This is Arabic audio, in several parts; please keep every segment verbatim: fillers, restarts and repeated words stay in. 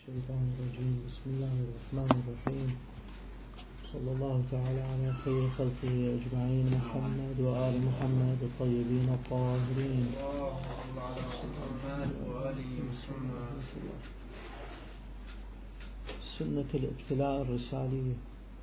الشيطان الرجيم. بسم الله الرحمن الرحيم. صلى الله تعالى على خير خلقه أجمعين محمد وآل محمد الطيبين الطاهرين. سنة الابتلاء الرسالية.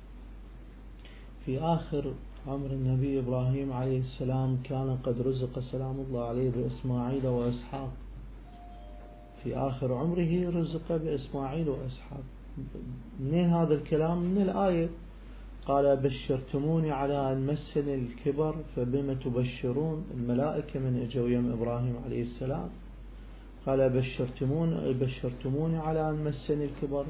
في آخر عمر النبي إبراهيم عليه السلام كان قد رزق سلام الله عليه بإسماعيل وإسحاق. في آخر عمره رزق بإسماعيل وإسحاق. منين هذا الكلام؟ من الآية: قال بشرتموني على أن مسني الكبر فبما تبشرون. الملائكة من اجوا يم إبراهيم عليه السلام قال بشرتمون بشرتموني على أن مسني الكبر.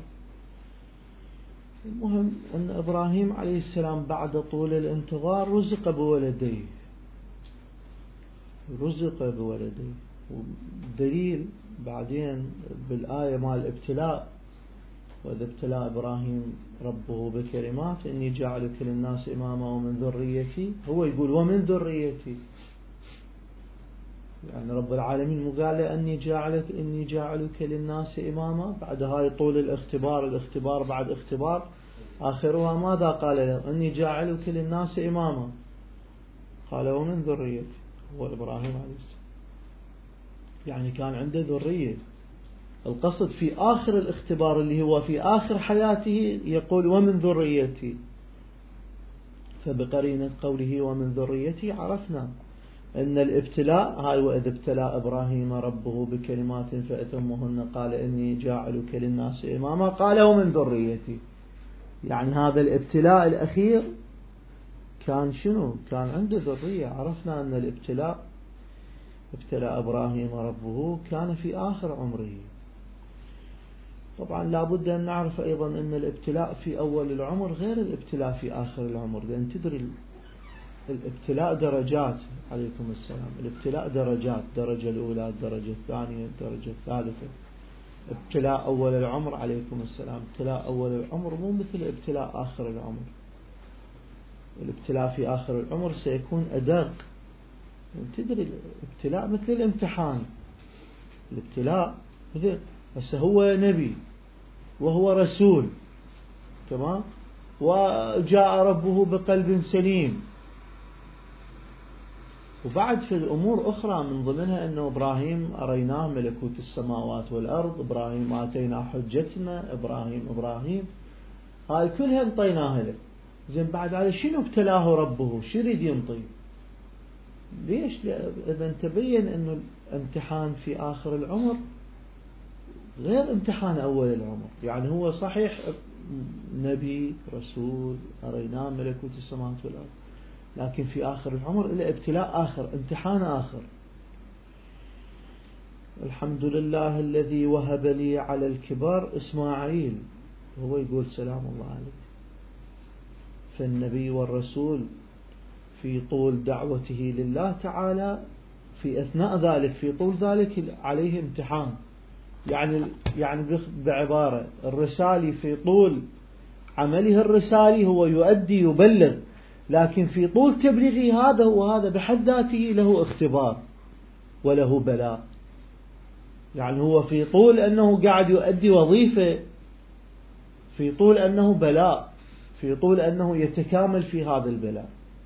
المهم أن إبراهيم عليه السلام بعد طول الانتظار رزق بولديه رزق بولديه ودليل بعدين بالآية مال الابتلاء: وإذا ابتلى إبراهيم ربه بكلمات إني جاعلك للناس إماما ومن ذريتي. هو يقول ومن ذريتي، يعني رب العالمين مو قال له أني جاعلك إني جاعلك للناس إماما؟ بعد هاي طول الاختبار الاختبار بعد اختبار آخرها ماذا قال له؟ أني جاعلك للناس إماما. قال ومن ذريتي. هو إبراهيم عليه السلام يعني كان عنده ذرية. القصد في آخر الاختبار اللي هو في آخر حياته يقول ومن ذريتي، فبقرينة قوله ومن ذريتي عرفنا أن الابتلاء هاي: وإذ ابتلى إبراهيم ربه بكلمات فأتمهن قال إني جاعلك للناس إماما. قال ومن ذريتي، يعني هذا الابتلاء الأخير كان شنو؟ كان عنده ذرية. عرفنا أن الابتلاء ابتلى إبراهيم ربه كان في آخر عمره. طبعا لابد أن نعرف أيضا أن الابتلاء في أول العمر غير الابتلاء في آخر العمر، لأن تدري الابتلاء درجات. عليكم السلام. الابتلاء درجات: الدرجة الأولى، الدرجة الثانية، الدرجة الثالثة. ابتلاء أول العمر عليكم السلام ابتلاء أول العمر مو مثل ابتلاء آخر العمر. الابتلاء في آخر العمر سيكون أدق. تدري الابتلاء مثل الامتحان. الابتلاء مثل بس هو نبي وهو رسول، تمام، وجاء ربه بقلب سليم. وبعد في الأمور أخرى من ضمنها أنه إبراهيم أريناه ملكوت السماوات والأرض، إبراهيم آتينا حجتنا، إبراهيم إبراهيم هاي كلها انطيناها له. زين بعد على شنو ابتلاه ربه؟ شو يريد ينطي؟ ليش؟ إذا تبين أنه الامتحان في آخر العمر غير امتحان أول العمر. يعني هو صحيح نبي رسول أريناه ملكوت السماوات والأرض، لكن في آخر العمر إلى ابتلاء آخر، امتحان آخر. الحمد لله الذي وهب لي على الكبار إسماعيل. هو يقول سلام الله عليه. فالنبي والرسول في طول دعوته لله تعالى في أثناء ذلك في طول ذلك عليه امتحان. يعني يعني بعبارة الرسالي في طول عمله الرسالي هو يؤدي يبلغ، لكن في طول تبليغه هذا وهذا بحد ذاته له اختبار وله بلاء. يعني هو في طول أنه قاعد يؤدي وظيفة، في طول أنه بلاء، في طول أنه يتكامل في هذا البلاء.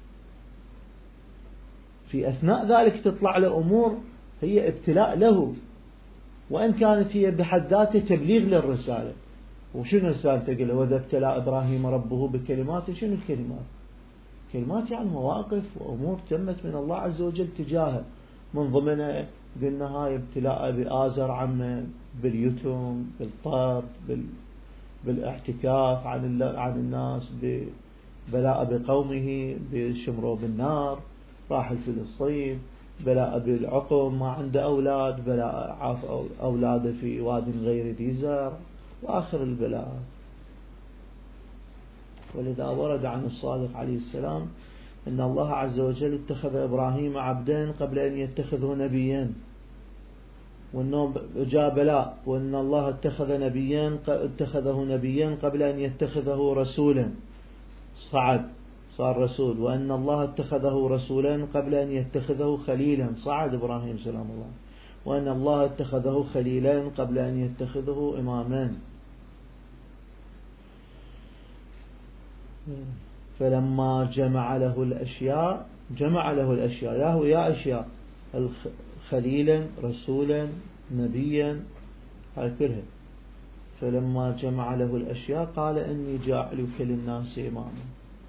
في أثناء ذلك تطلع له أمور هي ابتلاء له، وإن كانت هي بحد ذاتها تبليغ للرسالة. وشنو الرسالة تقول؟ وإذا ابتلى إبراهيم ربه بكلمات. شنو الكلمات؟ كلمات يعني مواقف وأمور تمت من الله عز وجل تجاهه. من ضمنها قلنا هاي ابتلاء بآزر عمه باليتم، بالطرد، بال بالاعتكاف عن عن الناس، ببلاء بقومه بشمروا بالنار، راح الفلسطين، بلاء بالعقم ما عنده أولاد، بلاء عاف أولاده في واد غير ذي زرع، وآخر البلاء. ولذا ورد عن الصادق عليه السلام أن الله عز وجل اتخذ إبراهيم عبدا قبل أن يتخذه نبيا، وأنه جاء بلاء، وأن الله اتخذ نبيا اتخذه نبيا قبل أن يتخذه رسولا، صعد صار رسول. وأن الله اتخذه رسولا قبل أن يتخذه خليلا، صعد إبراهيم سلام الله. وأن الله اتخذه خليلا قبل أن يتخذه إماما. فلما جمع له الأشياء جمع له الأشياء له يا أشياء خليلا رسولا نبيا هاي كلها. فلما جمع له الأشياء قال إني جاعلك للناس إماما.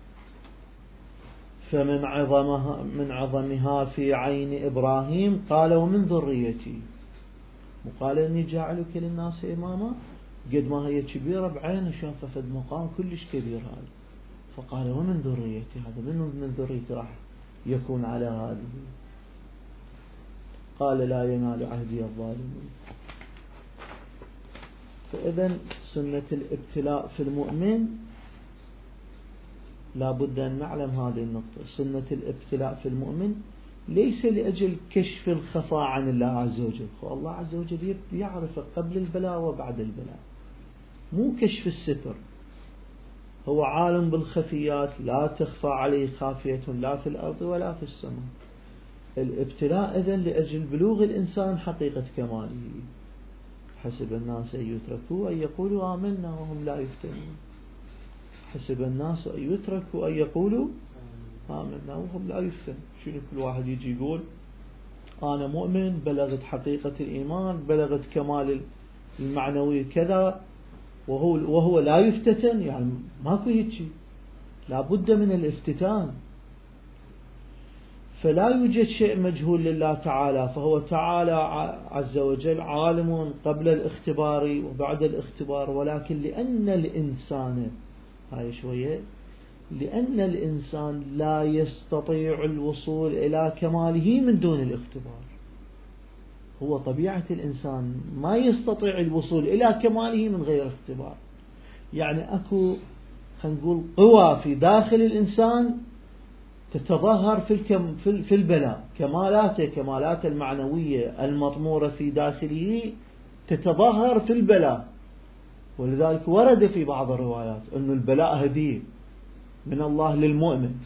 فمن عظمها من عظمها في عين إبراهيم قال ومن ذريتي، وقال إني جاعلك للناس إماما قد ما هي كبيرة بعين شافها في مقام كلش كبير هذا، فقال ومن ذريتي، هذا من من ذريتي راح يكون على هذه. قال لا ينال عهدي الظالمين. فإذا سنة الابتلاء في المؤمن لا بد أن نعلم هذه النقطة. سنة الابتلاء في المؤمن ليس لأجل كشف الخفاء عن الله عز وجل، فالله عز وجل يعرف قبل البلاء وبعد البلاء، مو كشف الستر. هو عالم بالخفيات لا تخفى عليه خافية لا في الأرض ولا في السماء. الابتلاء إذن لأجل بلوغ الإنسان حقيقة كماله. حسب الناس أن يتركوا أن يقولوا آمنا وهم لا يفتنون. حسب الناس أن يتركوا أن يقولوا آمنا وهم لا يفتنون. شنو كل واحد يجي يقول أنا مؤمن، بلغت حقيقة الإيمان، بلغت كمال المعنوي كذا، وهو وهو لا يفتتن، يعني ماكو هيك. لا بد من الافتتان. فلا يوجد شيء مجهول لله تعالى، فهو تعالى عز وجل عالم قبل الاختبار وبعد الاختبار. ولكن لأن الإنسان هاي شوية لأن الإنسان لا يستطيع الوصول إلى كماله من دون الاختبار. هو طبيعة الإنسان ما يستطيع الوصول إلى كماله من غير اختبار. يعني أكو خلينا نقول قوى في داخل الإنسان تتظاهر في الكم في البلاء، كمالاته كمالات المعنوية المطمورة في داخله تتظاهر في البلاء. ولذلك ورد في بعض الروايات أن البلاء هدية من الله للمؤمن.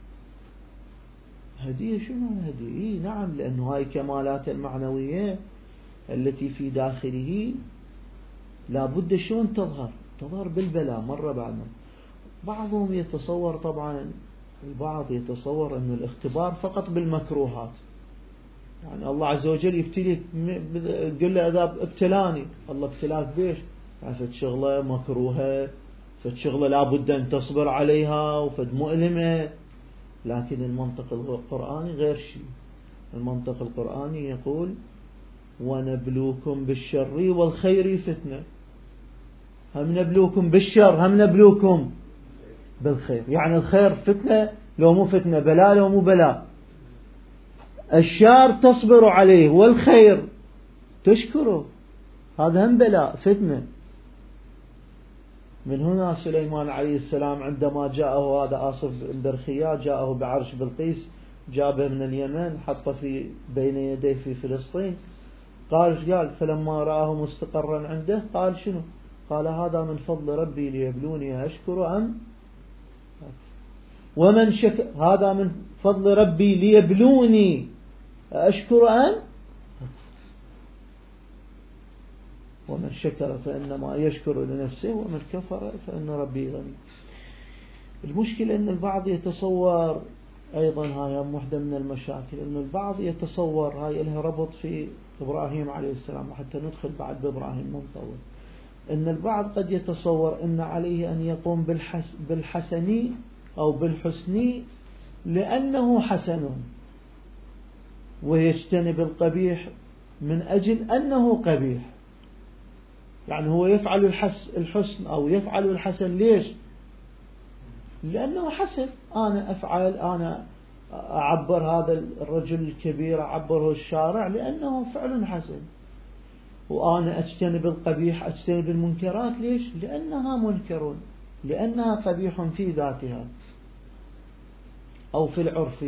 هدية شنو هدية؟ نعم، لأنه هاي كمالات المعنوية التي في داخله لا بد شلون تظهر تظهر بالبلاء مرة بعد مرة. بعضهم يتصور، طبعا البعض يتصور أن الاختبار فقط بالمكروهات، يعني الله عز وجل يبتليك قل له إذا ابتلاني الله ابتلاك بيش، يعني فد شغلة مكروهة، فد شغلة لا بد أن تصبر عليها وفد مؤلمة. لكن المنطق القرآني غير شيء. المنطق القرآني يقول ونبلوكم بالشر والخير فتنة. هم نبلوكم بالشر هم نبلوكم بالخير، يعني الخير فتنة لو مو فتنة، بلاء لو مو بلاء. الشر تصبر عليه والخير تشكره، هذا هم بلاء فتنة. من هنا سليمان عليه السلام عندما جاءه هذا آصف البرخيا، جاءه بعرش بلقيس، جابه من اليمن حطه في بين يديه في فلسطين. قال قال فلما رآه مستقرا عنده قال شنو؟ قال هذا من فضل ربي ليبلوني أشكر أم ومن شكر، هذا من فضل ربي ليبلوني أشكر أم ومن شكر فإنما يشكر لنفسه ومن كفر فإن ربي غني. المشكلة أن البعض يتصور أيضا، هاي واحدة من المشاكل، أن البعض يتصور هاي لها ربط في إبراهيم عليه السلام، وحتى ندخل بعد بإبراهيم منطول. أن البعض قد يتصور أن عليه أن يقوم بالحس بالحسن أو بالحسن لأنه حسن، ويجتنب القبيح من أجل أنه قبيح. يعني هو يفعل الحسن أو يفعل الحسن ليش؟ لأنه حسن. أنا أفعل أنا أعبر هذا الرجل الكبير أعبره الشارع لأنه فعل حسن. وأنا أجتنب القبيح أجتنب المنكرات ليش؟ لأنها منكر، لأنها قبيح في ذاتها أو في العرف.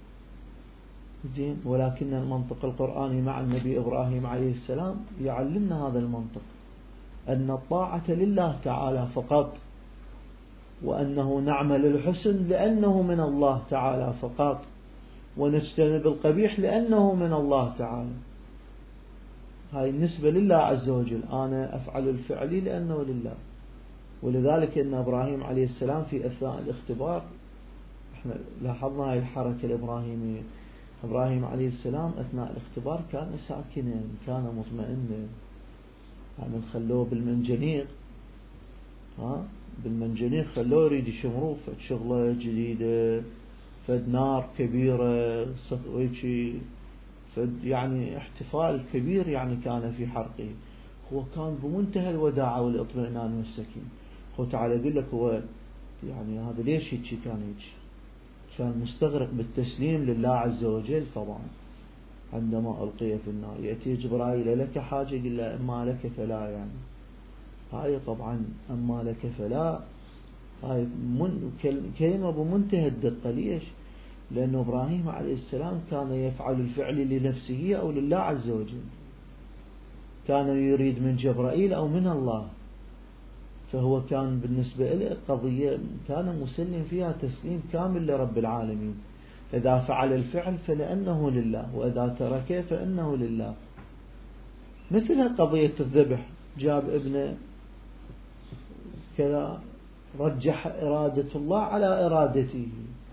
زين. ولكن المنطق القرآني مع النبي إبراهيم عليه السلام يعلمنا هذا المنطق، أن الطاعة لله تعالى فقط، وأنه نعمل الحسن لأنه من الله تعالى فقط، ونجتنب القبيح لأنه من الله تعالى. هاي النسبة لله عز وجل، أنا أفعل الفعل لأنه لله. ولذلك أن إبراهيم عليه السلام في أثناء الاختبار، احنا لاحظنا هاي الحركة الإبراهيمية، إبراهيم عليه السلام أثناء الاختبار كان ساكنا، كان مطمئنا. يعني خلوه بالمنجنيق، ها بالمنجنيق خلوه يريد يشمروه فد شغلة جديدة، فد نار كبيرة، فد يعني احتفال كبير يعني كان في حرقه. هو كان بمنتهى الوداعة والاطمئنان والسكينة. هو تعالى يقول لك هو يعني هذا ليش هيك كان هيك؟ كان مستغرق بالتسليم لله عز وجل. طبعا عندما ألقي في النار يأتي جبرائيل لك حاجة يقول له أما لك فلا، يعني هاي طبعا أما لك فلا هاي من كلمة بمنتهى الدقة. ليش؟ لأن إبراهيم عليه السلام كان يفعل الفعل لنفسه أو لله عز وجل، كان يريد من جبرائيل أو من الله، فهو كان بالنسبة له قضية كان مسلم فيها تسليم كامل لرب العالمين. إذا فعل الفعل فلأنه لله، وإذا تركه فإنه لله. مثل قضية الذبح، جاب ابنه كذا، رجح إرادة الله على إرادته،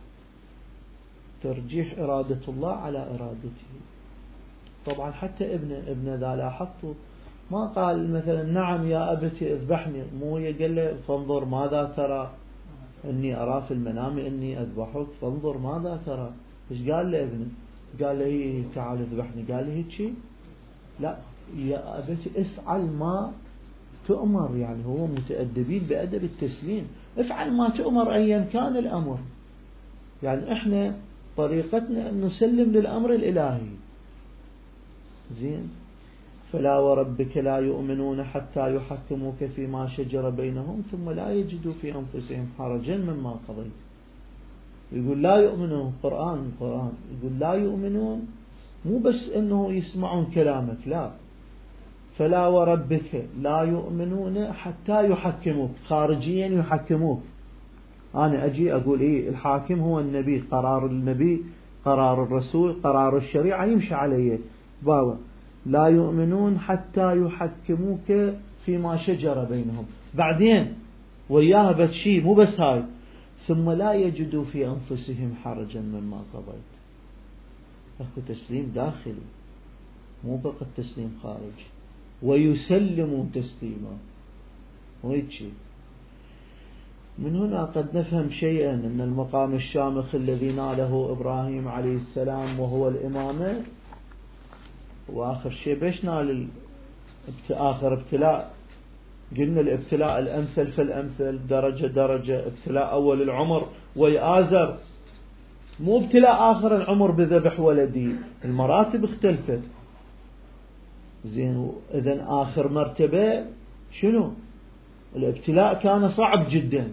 ترجيح إرادة الله على إرادته. طبعا حتى ابنه ابنه ذا لاحظته ما قال مثلا نعم يا أبتي اذبحني، مو قال له فانظر ماذا ترى، إني أرى في المنام إني أذبحك فانظر ماذا ترى. إيش قال له ابنه؟ قال له هي تعال اذبحني. قال له هيك لا يا أبتي افعل ما تؤمر. يعني هو متأدبين بأدب التسليم، افعل ما تؤمر أيا كان الأمر. يعني احنا طريقتنا أن نسلم للأمر الإلهي. زين. فلا وربك لا يؤمنون حتى يحكموك فيما شجر بينهم ثم لا يجدوا في أنفسهم حرجا مما قضيت. يقول لا يؤمنون، القرآن القرآن يقول لا يؤمنون، مو بس أنه يسمعون كلامك، لا، فلا وربك لا يؤمنون حتى يحكموك، خارجيا يحكموك. أنا أجي أقول إيه الحاكم هو النبي، قرار النبي قرار الرسول قرار الشريعة يمشي عليه بابا. لا يؤمنون حتى يحكموك فيما شجر بينهم، بعدين وياها بتشي مو بس هاي، ثم لا يجدوا في أنفسهم حرجا مما قضيت. أكو تسليم داخلي مو فقط تسليم خارجي، ويسلموا تسليما ويتشي. من هنا قد نفهم شيئا أن المقام الشامخ الذي ناله إبراهيم عليه السلام وهو الإمامة، وآخر شيء بيش نال آخر ابتلاء، قلنا الابتلاء الأمثل فالأمثل، درجة درجة. ابتلاء أول العمر ويآزر، مو ابتلاء آخر العمر بذبح ولدي، المراتب اختلفت. زين. إذن آخر مرتبة شنو؟ الابتلاء كان صعب جدا،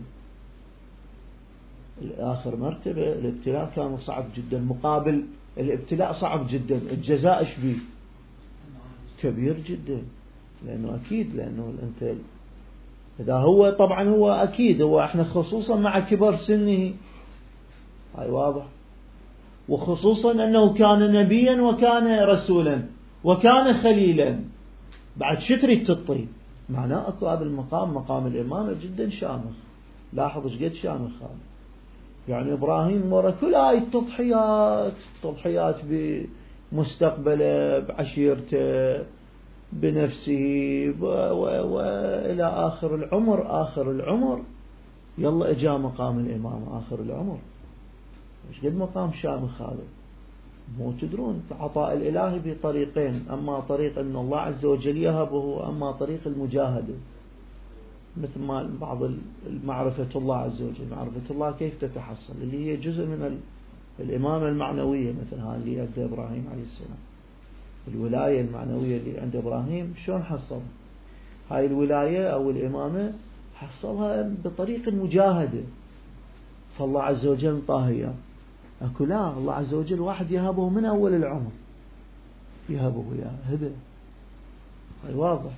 آخر مرتبة الابتلاء كان صعب جدا، مقابل الابتلاء صعب جدا الجزاء ايش بيه؟ كبير جدا. لأنه أكيد، لأنه أنت إذا هو طبعا هو أكيد هو احنا خصوصا مع كبر سنه، هاي واضح، وخصوصا أنه كان نبيا وكان رسولا وكان خليلا، بعد شتري تطي معناه أكو هذا المقام مقام الإمامة جدا شامخ. لاحظ ايش قد شامخ هذا. يعني إبراهيم ورا كل هاي التضحيات، تضحيات بمستقبله بعشيرته بنفسه وإلى آخر العمر، آخر العمر يلا إجا مقام الإمام آخر العمر. إيش قد مقام شامخ هذا. مو تدرون العطاء الإلهي بطريقين، أما طريق أن الله عز وجل يهبه، أما طريق المجاهدة، مثل ما بعض معرفة الله عز وجل. معرفة الله كيف تتحصل؟ اللي هي جزء من الإمامة المعنوية، مثل هاي اللي عند إبراهيم عليه السلام، الولاية المعنوية اللي عند إبراهيم شلون حصلها؟ هاي الولاية أو الإمامة حصلها بطريق المجاهدة، فالله عز وجل طاهية. أكو لا، الله عز وجل واحد يهبه من أول العمر، يهبه يا هبه، هاي واضح.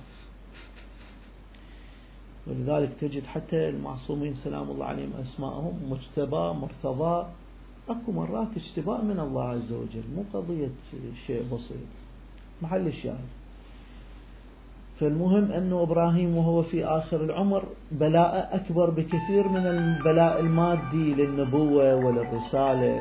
ولذلك تجد حتى المعصومين سلام الله عليهم أسماءهم مجتبى مرتضى، أكو مرات اجتباء من الله عز وجل، مو قضية شيء بسيط. محل الشاهد فالمهم أنه إبراهيم وهو في آخر العمر بلاء أكبر بكثير من البلاء المادي للنبوة وللرسالة،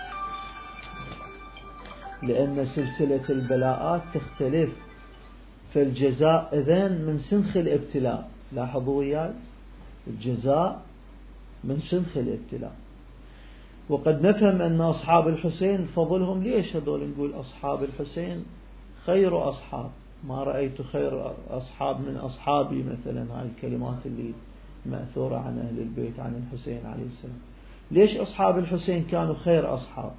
لأن سلسلة البلاءات تختلف. فالجزاء إذن من سنخ الابتلاء، لاحظوا وياي، الجزاء من سنخ الابتلاء. وقد نفهم أن أصحاب الحسين فضلهم، ليش هذول نقول أصحاب الحسين خير أصحاب، ما رأيت خير أصحاب من أصحابي مثلا، هاي الكلمات اللي مأثورة عن أهل البيت عن الحسين عليه السلام. ليش أصحاب الحسين كانوا خير أصحاب؟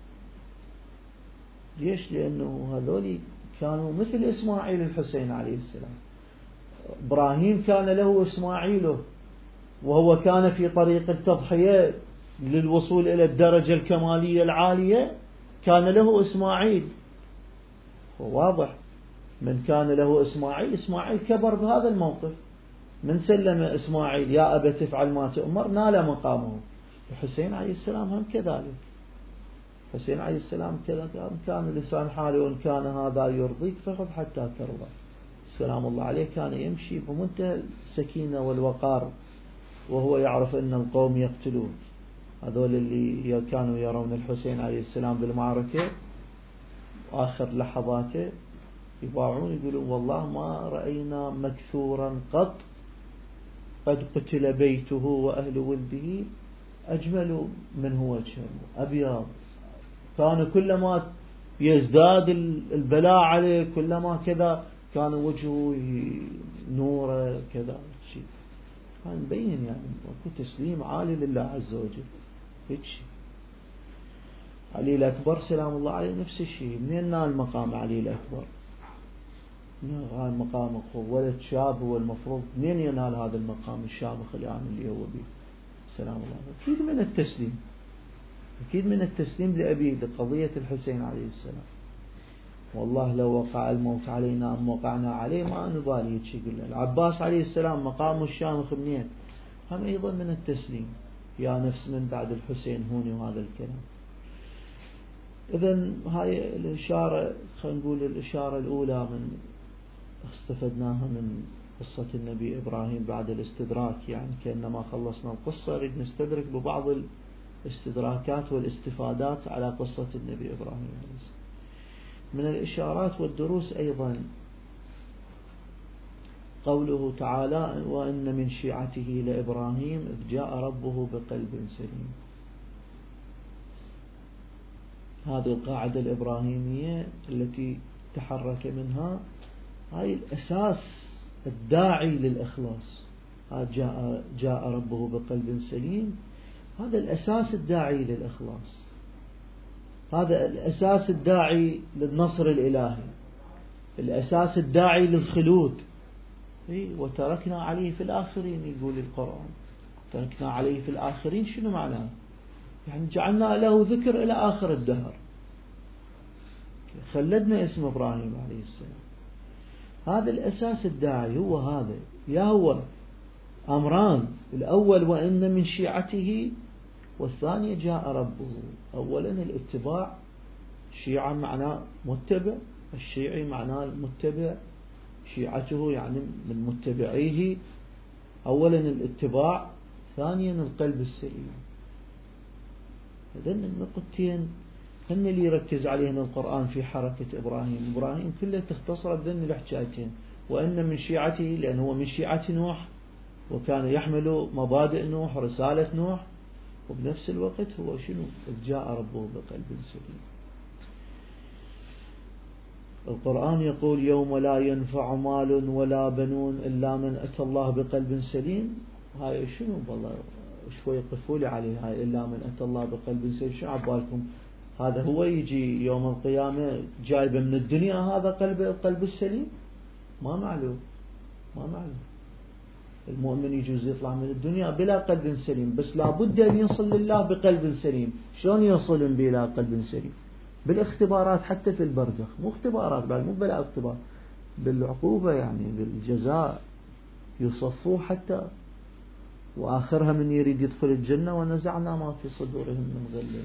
ليش؟ لأنه هذول كانوا مثل إسماعيل الحسين عليه السلام. إبراهيم كان له إسماعيله، وهو كان في طريق التضحية للوصول إلى الدرجة الكمالية العالية، كان له إسماعيل. واضح، من كان له إسماعيل، إسماعيل كبر بهذا الموقف، من سلم إسماعيل يا أبا تفعل ما تؤمر نال مقامه. الحسين عليه السلام هم كذلك، حسين عليه السلام كذا كان لسان حاله، وإن كان هذا يرضيك فخذ حتى ترضى. سلام الله عليه كان يمشي بمنتهى السكينة والوقار، وهو يعرف أن القوم يقتلون. هذول اللي كانوا يرون الحسين عليه السلام بالمعركة آخر لحظاته يباعون، يقولون والله ما رأينا مكثورا قط قد قتل بيته وأهل ولده أجمل من هو وجهه أبيض. كان كلما يزداد البلاء عليه كلما كذا كان وجهه نور كذا شيء، كان مبين يعني اكو تسليم عالي لله عز وجل. هيك شيء. علي الأكبر سلام الله عليه نفس الشيء. منين نال مقام علي الأكبر؟ هذا مقام ولد شاب هو المفروض منين ينال هذا المقام الشامخ الآن اللي هو به سلام الله عليه؟ أكيد من التسليم، أكيد من التسليم لأبيه لقضية الحسين عليه السلام. والله لو وقع الموت علينا أم وقعنا عليه ما نبالي شيء. قلنا العباس عليه السلام مقامه الشامخ منين؟ هم أيضا من التسليم، يا نفس من بعد الحسين هوني وهذا الكلام. إذن هاي الإشارة، خلينا نقول الإشارة الأولى من استفدناها من قصة النبي إبراهيم بعد الاستدراك، يعني كأنما خلصنا القصة نريد نستدرك ببعض الاستدراكات والاستفادات على قصة النبي إبراهيم. من الإشارات والدروس أيضا قوله تعالى وإن من شيعته لإبراهيم إذ جاء ربه بقلب سليم. هذه القاعدة الإبراهيمية التي تحرك منها، هاي الأساس الداعي للإخلاص. جاء, جاء ربه بقلب سليم، هذا الأساس الداعي للإخلاص، هذا الأساس الداعي للنصر الإلهي، الأساس الداعي للخلود. وتركنا عليه في الآخرين، يقول القرآن تركنا عليه في الآخرين. شنو معناه؟ يعني جعلنا له ذكر إلى آخر الدهر، خلدنا اسم إبراهيم عليه السلام. هذا الأساس الداعي هو هذا. يا هو أمران، الأول وإن من شيعته، والثانية جاء ربه. أولا الاتباع، شيعة معناه متبع، الشيعي معناه المتبع، شيعته يعني من متبعيه. أولا الاتباع، ثانيا القلب السليم. هذين النقطتين هن اللي يركز عليهن القرآن في حركة إبراهيم. إبراهيم كله تختصر بذن الحكايتين، وإن من شيعته لأنه هو من شيعة نوح وكان يحمل مبادئ نوح رسالة نوح، وبنفس الوقت هو شنو؟ جاء ربه بقلب سليم. القرآن يقول يوم لا ينفع مال ولا بنون إلا من أتى الله بقلب سليم. هاي شنو والله شوي يقفوا لي عليه، هاي إلا من أتى الله بقلب سليم. شو عبالكم؟ هذا هو يجي يوم القيامة جايبه من الدنيا هذا قلب القلب السليم؟ ما معلوم، ما معلوم. المؤمن يجوز يطلع من الدنيا بلا قلب سليم، بس لابد أن يصل لله بقلب سليم. شلون يصل بلا قلب سليم؟ بالاختبارات، حتى في البرزخ، مو اختبارات بعد، مو بلا اختبار، بالعقوبة يعني بالجزاء يصفوه حتى، وآخرها من يريد يدخل الجنة ونزعنا ما في صدورهم من غل.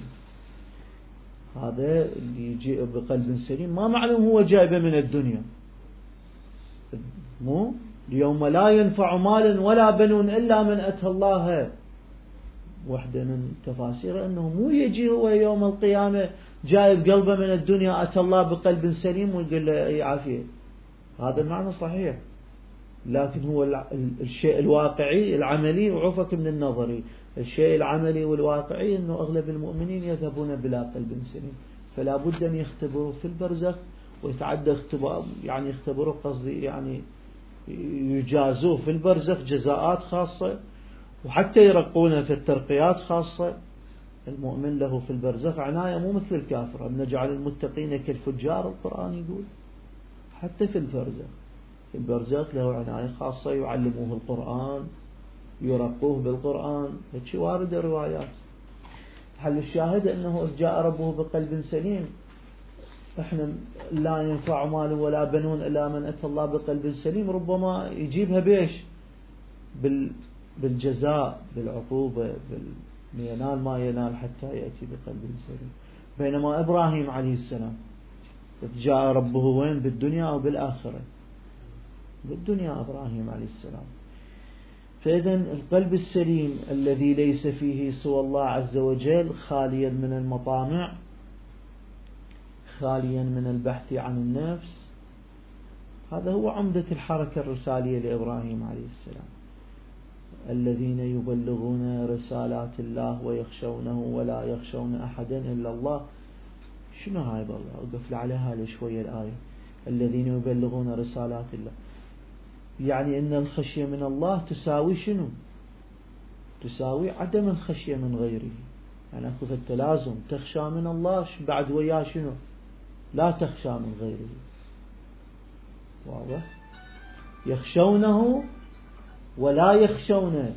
هذا اللي يجي بقلب سليم ما معلوم هو جايبه من الدنيا. مو يوم لا ينفع مال ولا بنون إلا من أتى الله. واحدة من تفاسير أنه مو يجي هو يوم القيامة جايب قلبه من الدنيا أتى الله بقلب سليم ويقول له أي عافية. هذا المعنى صحيح، لكن هو الشيء الواقعي العملي وعوفك من النظري. الشيء العملي والواقعي أنه أغلب المؤمنين يذهبون بلا قلب سليم، فلا بد أن يختبروا في البرزخ ويتعدى اختبار، يعني يختبروا قصدي يعني يجازوه في البرزخ جزاءات خاصة، وحتى يرقونه في الترقيات خاصة. المؤمن له في البرزخ عناية مو مثل الكافر. أم نجعل المتقين كالفجار، القرآن يقول حتى في البرزخ. في البرزخ له عناية خاصة، يعلموه القرآن، يرقوه بالقرآن. هيك وارد الروايات. حل الشاهد أنه جاء ربه بقلب سليم. احنا لا ينفع مال ولا بنون إلا من أتى الله بقلب سليم، ربما يجيبها بيش بالجزاء بالعقوبة ينال ما ينال حتى يأتي بقلب سليم. بينما إبراهيم عليه السلام جاء ربه وين؟ بالدنيا أو بالآخرة؟ بالدنيا إبراهيم عليه السلام. فإذا القلب السليم الذي ليس فيه سوى الله عز وجل، خاليا من المطامع، خاليا من البحث عن النفس، هذا هو عمدة الحركة الرسالية لإبراهيم عليه السلام. الذين يبلغون رسالات الله ويخشونه ولا يخشون أحدا إلا الله. شنو هاي بالله؟ أقف عليها لشوية الآية. الذين يبلغون رسالات الله، يعني أن الخشية من الله تساوي شنو؟ تساوي عدم الخشية من غيره. يعني أكو في التلازم، تخشى من الله بعد وياه شنو؟ لا تخشى من غيره. واضح؟ يخشونه ولا يخشون،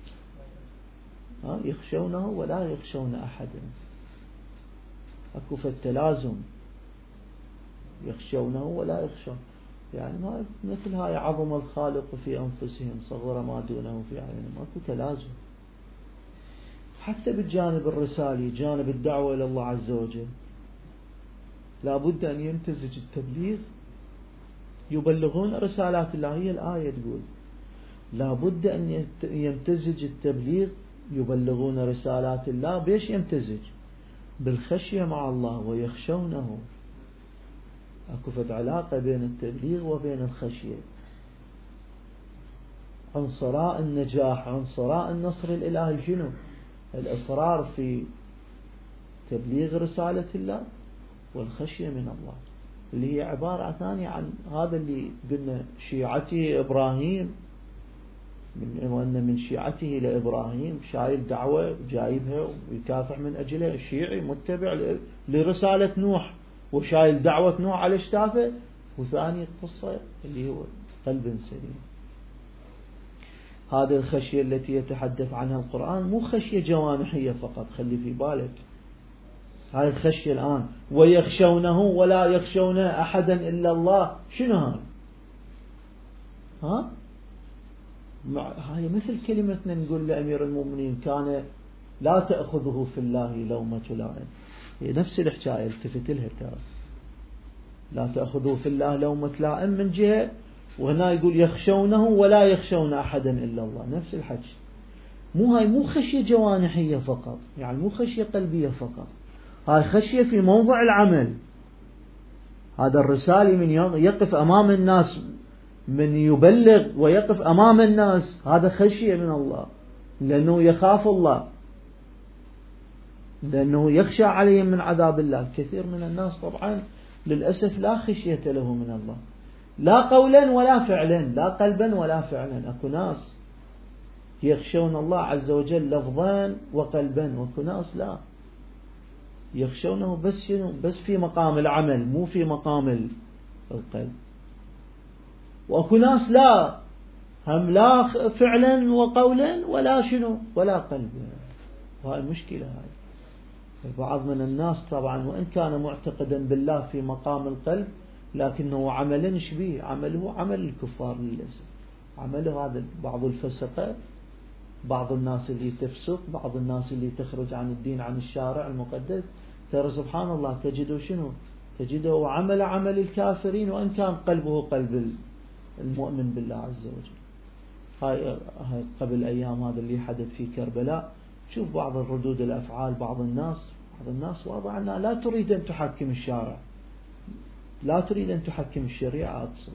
ها يخشونه ولا يخشون أحدا. أكو في التلازم، يخشونه ولا يخشون، يعني ما مثل هاي عظم الخالق في أنفسهم صغر ما دونه في عينهم. أكو تلازم حتى بالجانب الرسالي، جانب الدعوة إلى الله عز وجل، لا بد أن يمتزج التبليغ. يبلغون رسالات الله، هي الآية تقول لا بد أن يمتزج التبليغ. يبلغون رسالات الله، بيش يمتزج؟ بالخشية مع الله ويخشونه. أكو فد علاقة بين التبليغ وبين الخشية. عنصراء النجاح، عنصراء النصر الإلهي شنو؟ الإصرار في تبليغ رسالة الله والخشية من الله، اللي هي عبارة ثانية عن هذا اللي قلنا شيعته إبراهيم، وأن من شيعته لإبراهيم شايل دعوة جايبها ويكافح من أجلها. الشيعي متبع لرسالة نوح وشايل دعوة نوح على اشتافه. وثاني قصة اللي هو قلب سليم. هذه الخشية التي يتحدث عنها القرآن مو خشية جوانحية فقط، خلي في بالك. هذه الخشية الآن ويخشونه ولا يخشون أحدا إلا الله، شنو هذا؟ ها هاي مثل كلمتنا نقول لأمير المؤمنين كان لا تأخذه في الله لومة لائم. هي نفس الحكاية، التفت لها ترى. لا تأخذه في الله لومة لائم من جهة، وهنا يقول يخشونه ولا يخشون أحدا إلا الله، نفس الحكي. مو هاي مو خشية جوانحية فقط، يعني مو خشية قلبية فقط، هاي خشية في موضع العمل. هذا الرسالي من يقف أمام الناس، من يبلغ ويقف أمام الناس، هذا خشية من الله، لأنه يخاف الله، لأنه يخشى عليهم من عذاب الله. كثير من الناس طبعا للأسف لا خشية له من الله، لا قولا ولا فعلا، لا قلبا ولا فعلا. أكو ناس يخشون الله عز وجل لفظا وقلبا، وأكو ناس لا يخشونه بس شنو؟ بس في مقام العمل، مو في مقام القلب. وأكو ناس لا، هم لا فعلا وقولا ولا شنو ولا قلب. وهي المشكلة هاي. بعض من الناس طبعا وإن كان معتقدا بالله في مقام القلب، لكنه عملا شبيه عمله عمل الكفار للأسف. عمله هذا بعض الفسقة، بعض الناس اللي تفسق، بعض الناس اللي تخرج عن الدين عن الشارع المقدس، ترى سبحان الله تجده شنو؟ تجده عمل عمل الكافرين وإن كان قلبه قلب المؤمن بالله عز وجل. هاي قبل أيام هذا اللي حدث في كربلاء، شوف بعض الردود الأفعال بعض الناس بعض الناس واضح أنها لا تريد أن تحكم الشارع، لا تريد أن تحكم الشريعة. أقصد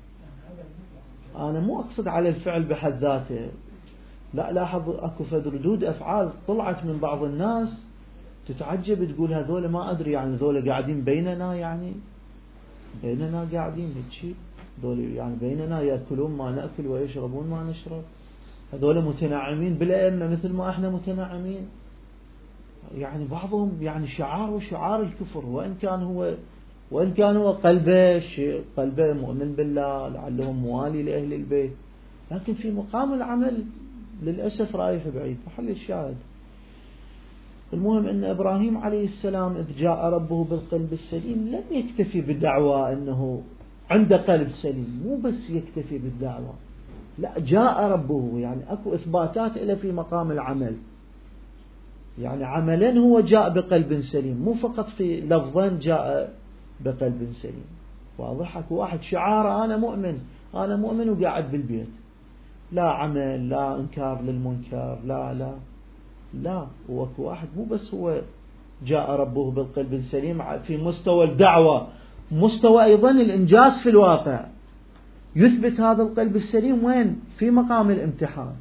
أنا مو أقصد على الفعل بحد ذاته، لا، لاحظ أكو فد ردود أفعال طلعت من بعض الناس تتعجب، تقول هذول ما أدري يعني هذول قاعدين بيننا، يعني بيننا قاعدين هيك، هذول يعني بيننا يأكلون ما نأكل ويشربون ما نشرب، هذول متنعمين بالأئمة مثل ما احنا متنعمين. يعني بعضهم يعني شعار وشعار الكفر، وإن كان هو وإن كان هو قلبه شيء قلبه مؤمن بالله، لعلهم موالي لأهل البيت، لكن في مقام العمل للأسف رايح بعيد. محل الشاهد المهم أن إبراهيم عليه السلام إذ جاء ربه بالقلب السليم لم يكتفي بالدعوة أنه عنده قلب سليم، مو بس يكتفي بالدعوة، لا، جاء ربه يعني أكو إثباتات له في مقام العمل، يعني عملا هو جاء بقلب سليم، مو فقط في لفظا جاء بقلب سليم. واضح؟ أكو واحد شعار أنا مؤمن أنا مؤمن وقاعد بالبيت، لا عمل، لا إنكار للمنكر، لا لا لا وأكو واحد مو بس هو جاء ربه بالقلب السليم في مستوى الدعوة، مستوى أيضا الإنجاز في الواقع، يثبت هذا القلب السليم وين؟ في مقام الامتحان،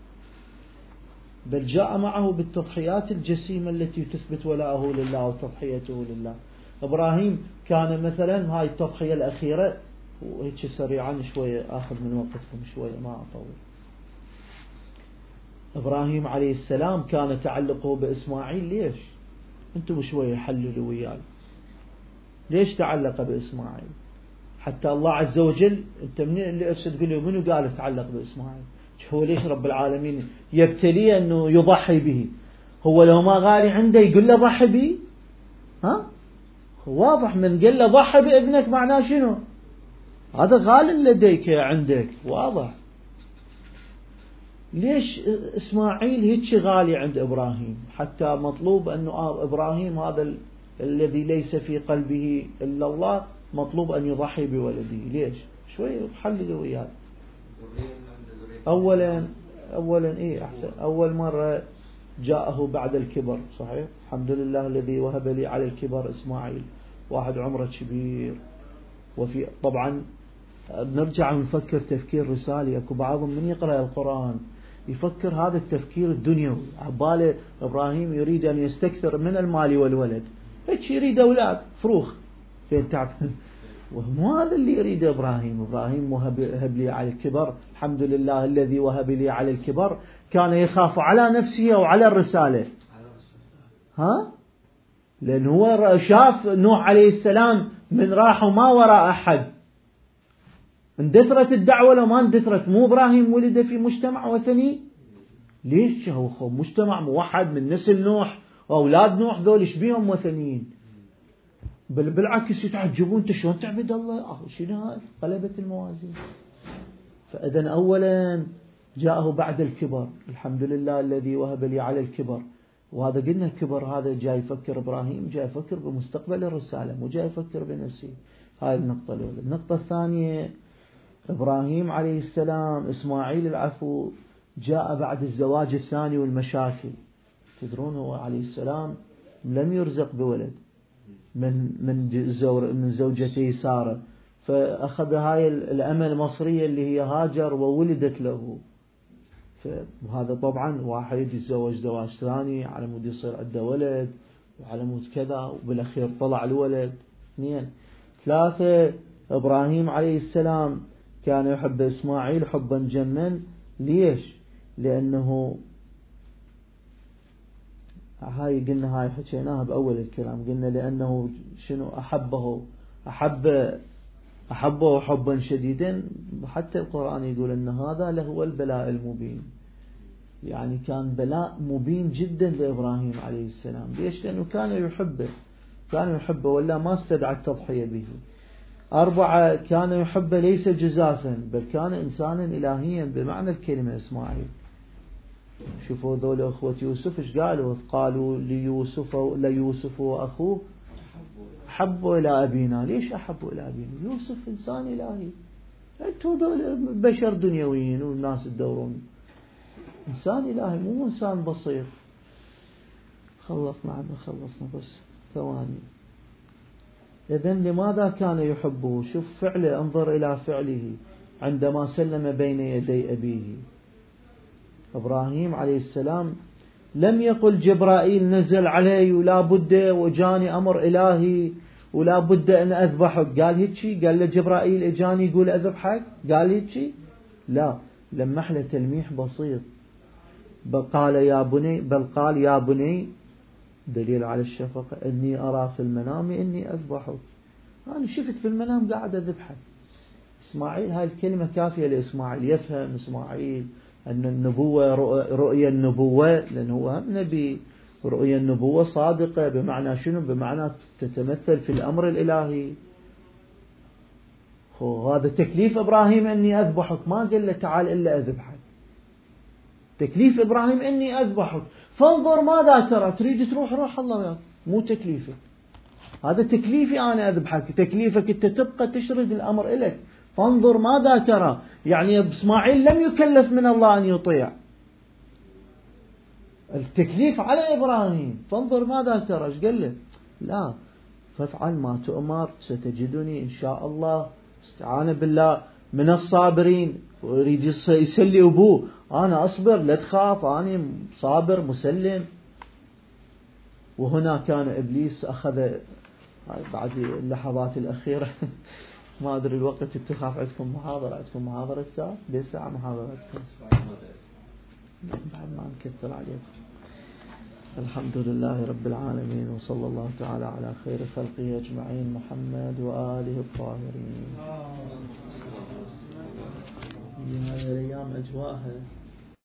بل جاء معه بالتضحيات الجسيمة التي تثبت ولاءه لله وتضحيته لله. إبراهيم كان مثلا هاي التضحية الأخيرة، وهيك سريعا شوية أخذ من وقتكم شوية ما أطول. إبراهيم عليه السلام كان تعلقه بإسماعيل، ليش؟ أنتم شوية حللوا وياي، ليش تعلق بإسماعيل؟ حتى الله عز وجل، أنت من اللي أرسل تقول له منو قال تعلق بإسماعيل؟ هو ليش رب العالمين يبتليه أنه يضحي به؟ هو لو ما غالي عنده يقول له ضحي به؟ ها؟ واضح من قال له ضحي بابنك معناه شنو؟ هذا غال لديك عندك، واضح. ليش إسماعيل هيك غالي عند إبراهيم حتى مطلوب أنه إبراهيم هذا ال... الذي ليس في قلبه إلا الله مطلوب أن يضحي بولده؟ ليش؟ شوي حللوا وياه. أولا أولا إيه أحسن أول مرة جاءه بعد الكبر، صحيح؟ الحمد لله الذي وهب لي على الكبر إسماعيل، واحد عمره كبير. وفي طبعا نرجع ونفكر تفكير رسالي، أكو بعضهم من يقرأ القرآن يفكر هذا التفكير الدنيوي، عباله إبراهيم يريد أن يستكثر من المال والولد، هيك يريد أولاد فروخ، فين تعرف؟ ومو هذا اللي يريد إبراهيم. إبراهيم وهب لي على الكبر، الحمد لله الذي وهب لي على الكبر، كان يخاف على نفسه وعلى الرسالة، ها؟ لأنه هو شاف نوح عليه السلام من راح وما وراء أحد، اندثرت الدعوة لو ما اندثرت. مو إبراهيم ولد في مجتمع وثني؟ ليش؟ هو مجتمع موحد من نسل نوح، وأولاد نوح ذول ايش بيهم وثنيين؟ بل بالعكس يتعجبون انت شلون تعبد الله؟ اه شنو هاي؟ قلبت الموازين. فإذا أولا جاءه بعد الكبر، الحمد لله الذي وهب لي على الكبر. وهذا قلنا الكبر هذا جاي يفكر إبراهيم، جاي يفكر بمستقبل الرسالة، مو جاي يفكر بنفسه. هاي النقطة الأولى. النقطة الثانية، إبراهيم عليه السلام إسماعيل العفو جاء بعد الزواج الثاني والمشاكل. تدرون هو عليه السلام لم يرزق بولد من من زور من زوجته سارة، فأخذ هاي الأمة المصرية اللي هي هاجر وولدت له. فهذا طبعا واحد يتزوج زواج ثاني على مود يصير عنده ولد، وعلى مود كذا، وبالأخير طلع الولد. اثنين ثلاثة، إبراهيم عليه السلام كان يحب إسماعيل حبا جما. ليش؟ لأنه هاي قلنا هاي حكيناها بأول الكلام، قلنا لأنه شنو أحبه أحب أحبه حبا شديدا. حتى القرآن يقول أن هذا لهو البلاء المبين، يعني كان بلاء مبين جدا لإبراهيم عليه السلام. ليش؟ لأنه كان يحبه كان يحبه ولا ما استدعى التضحية به. أربعة، كان يحبه ليس جزافا، بل كان إنسانا إلهيا بمعنى الكلمة إسماعيل. شوفوا ذول أخوة يوسف إيش قالوا؟ قالوا ليوسف ليوسف وأخوه أحبوا إلى أبينا. ليش أحبوا إلى أبينا؟ يوسف إنسان إلهي، أنتوا بشر دنيويين والناس تدورون. إنسان إلهي مو إنسان بسيط. خلصنا عنه خلصنا بس ثواني. إذن لماذا كان يحبه؟ شوف فعله، انظر إلى فعله عندما سلم بين يدي أبيه. إبراهيم عليه السلام لم يقل جبرائيل نزل علي ولا بد وجاني أمر إلهي ولا بد أن أذبحك، قال هيك؟ قال له جبرائيل إجاني يقول أذبحك؟ قال هيك؟ لا، لمح له تلميح بسيط. بل قال يا بني بل قال يا بني، دليل على الشفقة، إني أرى في المنام إني أذبحك. أنا شفت في المنام قاعد أذبحك. إسماعيل هاي الكلمة كافية لإسماعيل، يفهم إسماعيل أن النبوة رؤية النبوة، لأنه هو نبي، رؤية النبوة صادقة بمعنى شنو؟ بمعنى تتمثل في الأمر الإلهي. هذا تكليف إبراهيم أني أذبحك، ما قال له تعال إلا أذبحك. تكليف إبراهيم أني أذبحك، فانظر ماذا ترى، تريد تروح روح الله وياك، مو تكليفك. هذا تكليفي أنا أذبحك، تكليفك أنت تبقى تشرد الأمر إليك، فانظر ماذا ترى. يعني إسماعيل لم يكلف من الله أن يطيع، التكليف على إبراهيم، فانظر ماذا ترى. ايش قال له؟ لا، فافعل ما تؤمر ستجدني إن شاء الله استعانة بالله من الصابرين. ويريد يسلي أبوه، أنا أصبر لا تخاف أنا صابر مسلم. وهنا كان إبليس أخذ بعد اللحظات الأخيرة ما أدري الوقت، تخاف عندكم محاضرة، عندكم محاضرة الساعة بساعة محاضرتكم بعد ما نكثر عليكم. الحمد لله رب العالمين، وصلى الله تعالى على خير خلقه أجمعين محمد وآله الطاهرين. هذه الأيام أجواءها